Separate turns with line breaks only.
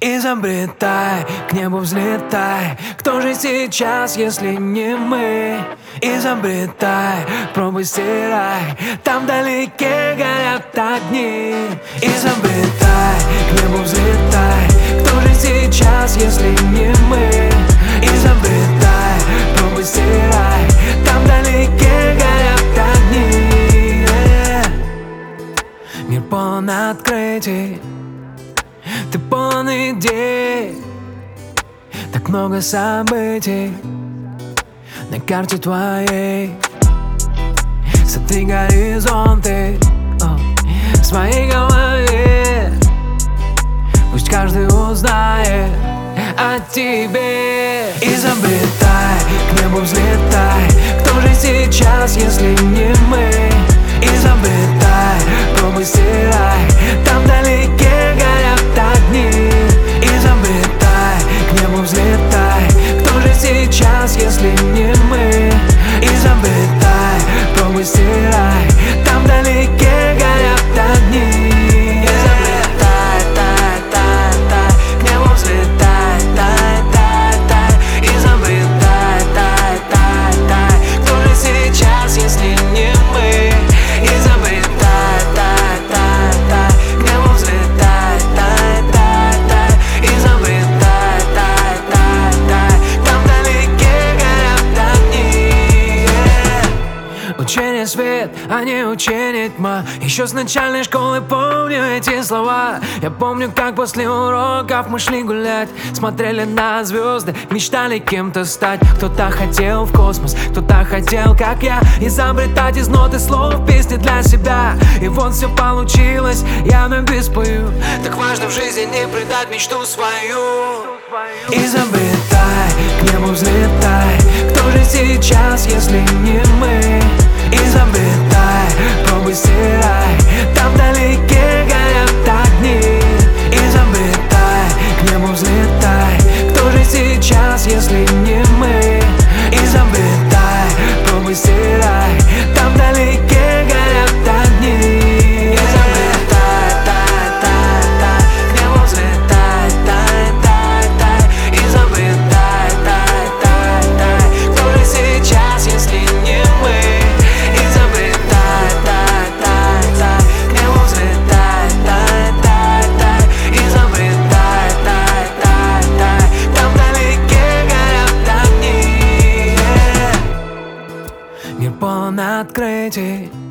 Изобретай, к небу взлетай. Кто же сейчас, если не мы? Изобретай, пробуй стирай. Там вдалеке горят огни. Изобретай, к небу взлетай. Кто же сейчас, если не мы? Изобретай, пробуй стирай. Там вдалеке горят огни. Мир полон открытий, ты полон идей, так много событий на карте твоей. Сотри горизонты в своей голове. Пусть каждый узнает о тебе. Изобретай, к небу взлетай. Кто же сейчас, если не мы? Изобретай, пробуй стирай. Там вдалеке горят огни. Изобретай, к небу взлетай. Кто же сейчас, если не мы? Изобретай, пробуй стирай. Там вдалеке горят огни. Изобретай, тай, тай, тай. К небу взлетай, тай, тай, тай. Изобретай, тай, тай, тай. Кто же сейчас, если не мы? Изобретай, тай, тай, тай. К небу взлетай, тай, тай, тай. Изобретай, тай, тай, тай. Там вдалеке горят огни. Учение свет, а не учение тьма. Еще с начальной школы помню эти слова. Я помню, как после уроков мы шли гулять, смотрели на звезды, мечтали кем-то стать. Кто-то хотел в космос, кто-то хотел, как я, изобретать из нот и слов песни для себя. И вот все получилось, я вновь беспою. Так важно в жизни не предать мечту свою. Изобретай, к небу взлетай. Кто же сейчас, если не мы? Изобретай, пробуй стирай. Там вдалеке горят огни. Изобретай, к небу взлетай. Кто же сейчас, если не мы? Изобретай, пробуй стирай. Там вдалеке горят огни. Изобретай, тай, тай, тай. К небу взлетай, тай, тай, тай. Изобретай, тай, тай, тай. Кто же сейчас, если не мы? Изобретай, тай, тай, тай. К небу взлетай, тай, тай, тай. Изобретай, тай, тай, тай. Там вдалеке горят огни. Мир полон открытий,